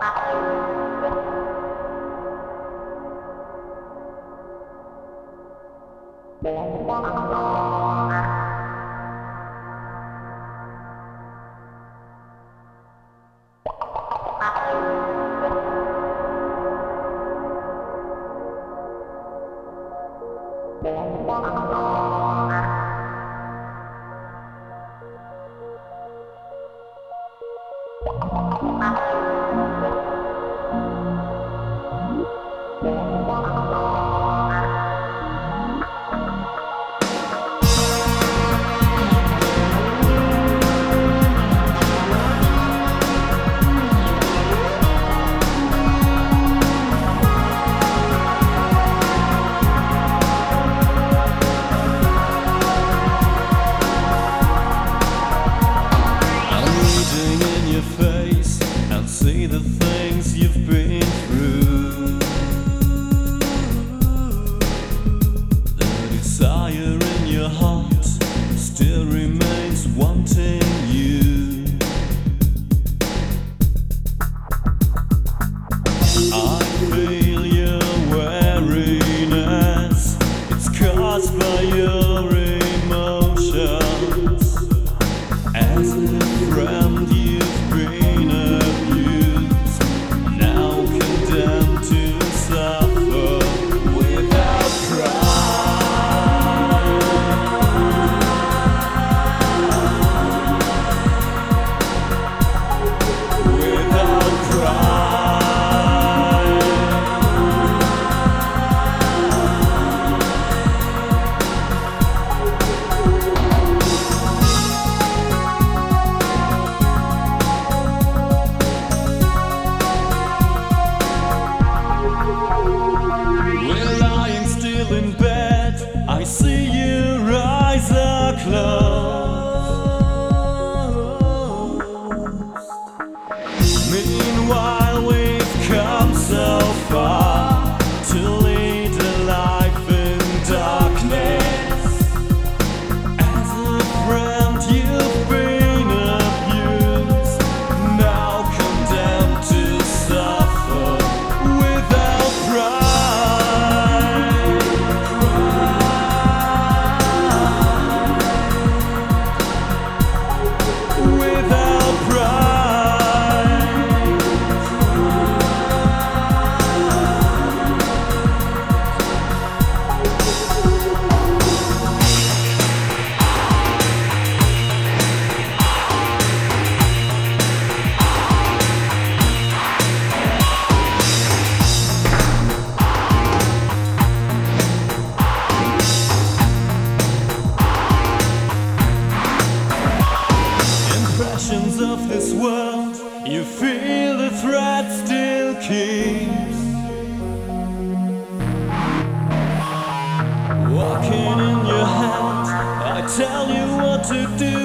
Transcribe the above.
See the things you've been through. The desire in your heart still remains wanting you. I feel your weariness, it's caused by your emotions. As a friend you've been abused, now condemned to suffer without pride. Without pride. We're lying still in bed, I see your eyes are closed. Meanwhile we've come so far to lead a life in darkness. As a friend you've been abused, now condemned to suffer without pride. Without pride. Impressions of this world, you feel the threat still keeps walking in your head. I tell you what to do.